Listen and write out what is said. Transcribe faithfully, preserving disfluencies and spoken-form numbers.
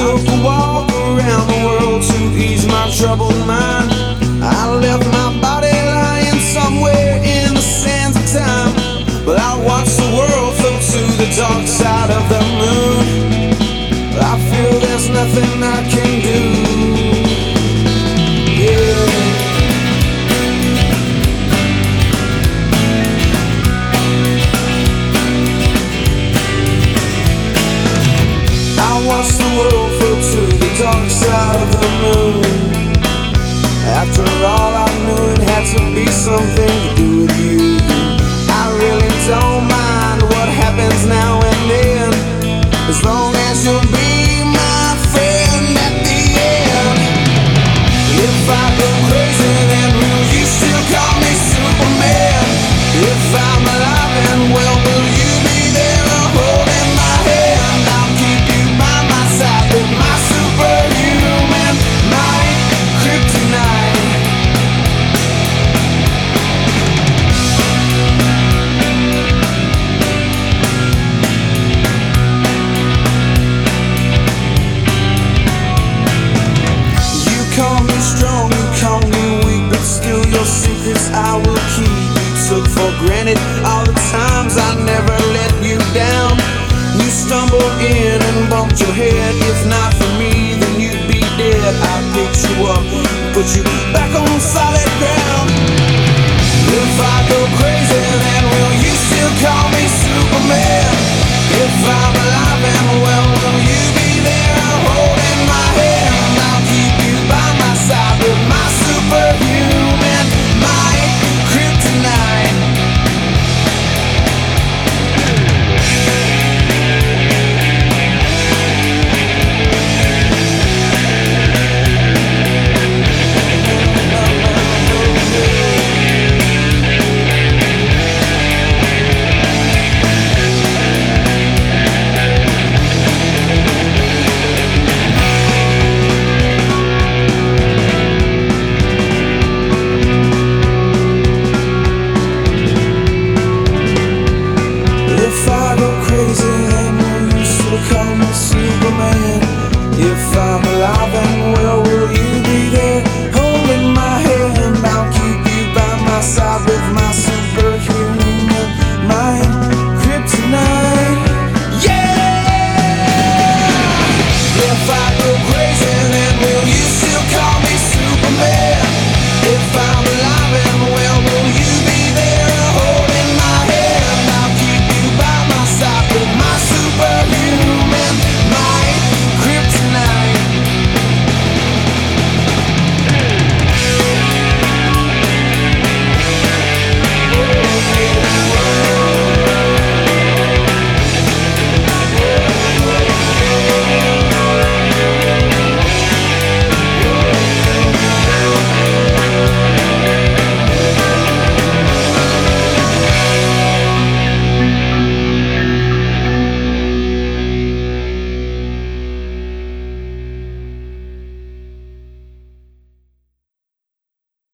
took a walk around the world to ease my troubled mind. I left my body lying somewhere in the sands of time, but I watched the world float to the dark side of the moon. I feel there's nothing I can do. Yeah. I watched the world float to the dark side of the moon. After all, I knew it had to be something to do with you. I really don't mind what happens now and then, as long as you'll be my friend at the end. If I go crazy, then will you still call me Superman? If I'm alive and well, will you be there holding my hand? I'll keep you by my side with my superhuman might, kryptonite. Call me strong, you call me weak, but still your secrets I will keep. You took for granted all the times I never let you down. You stumbled in and bumped your head. If not for me, then you'd be dead. I picked you up, put you back on solid ground. If I go crazy, then will you still call me Superman? If I'm alive and well, will you be